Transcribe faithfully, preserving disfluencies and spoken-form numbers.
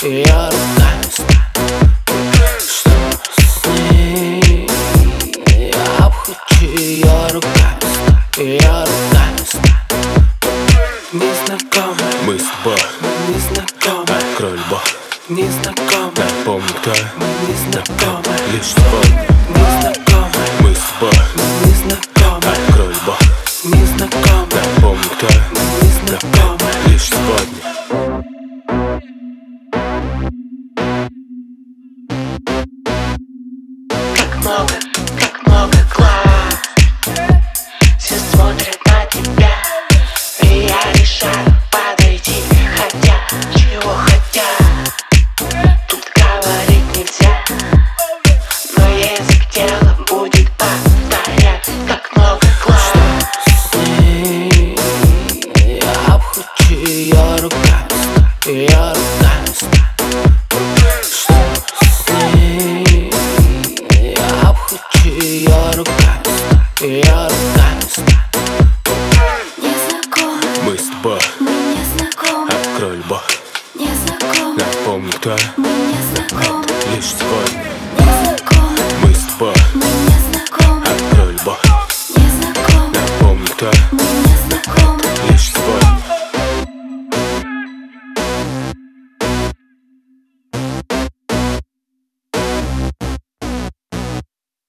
и я ругаюсь. Что с ней? Я обхвачу ее руками, и я ругаюсь. Незнакомый, Мы с тобой, незнакомый, открой любовь. незнакомый, Напомни, кто я, незнакомый, лишь сегодня. незнакомый, Мы с тобой, незнакомый, открой любовь. незнакомый, Напомни, кто я, незнакомый. лишь сегодня. Как много, как много глаз, все смотрят на тебя, и я решаю подойти, хотя, чего хотят. Тут говорить нельзя, но язык тела будет повторять. Как много глаз. С ней я обхвачу ее руками, и я ругаюсь. Что с ней? Я обхвачу ее руками, и я ругаюсь. Незнакомый, Мы с тобой, мы незнакомы, открой любовь. незнакомы, Напомни, кто я, мы незнакомы, лишь сегодня. незнакомы, Мы с тобой, мы